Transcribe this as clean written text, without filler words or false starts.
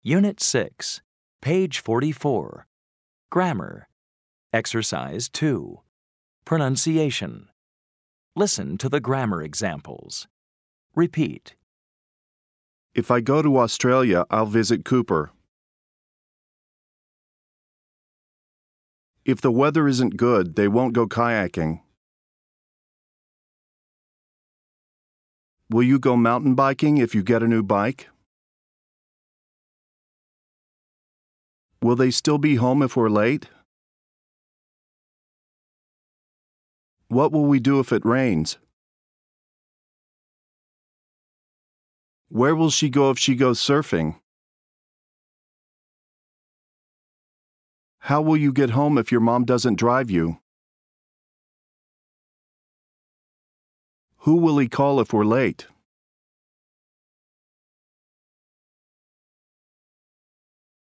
Unit 6, page 44. Grammar. Exercise 2. Pronunciation. Listen to the grammar examples. Repeat. If I go to Australia, I'll visit Cooper. If the weather isn't good, they won't go kayaking. Will you go mountain biking if you get a new bike? Will they still be home if we're late? What will we do if it rains? Where will she go if she goes surfing? How will you get home if your mom doesn't drive you? Who will he call if we're late?